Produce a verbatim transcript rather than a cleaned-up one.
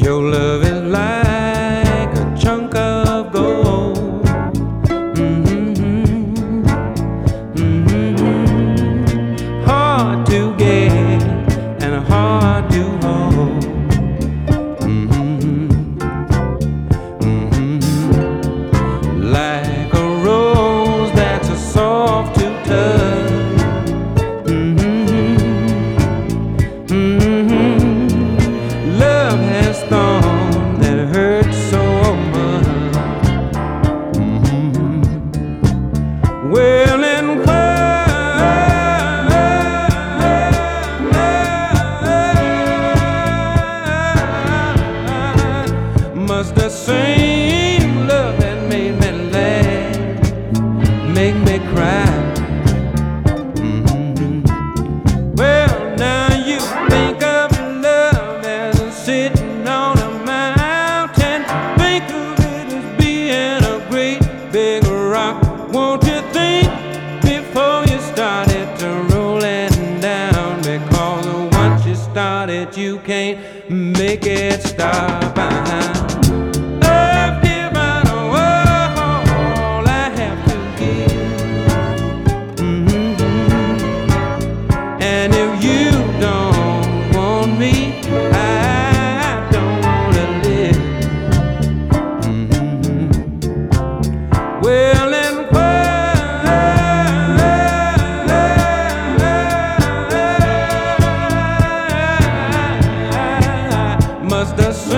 Your love is like a chunk of gold. Mm-hmm. Mm-hmm. Hard to get and hard to hold. Mm-hmm. Mm-hmm. Like a rose that's a soft to touch. Mm-hmm. Mm-hmm. Love has thorns that hurt so much. Mm-hmm. Well, and must the same love that made me laugh make me cry? Mm-hmm. Well, now you think of love as sitting on a mountain. Think of it as being a great big rock. Won't you think before you started to roll it down? Because once you started, you can't make it stop. I've given all I have to give. Mm-hmm. And if you don't want me, I don't want to live. Mm-hmm. Well, and why must the sun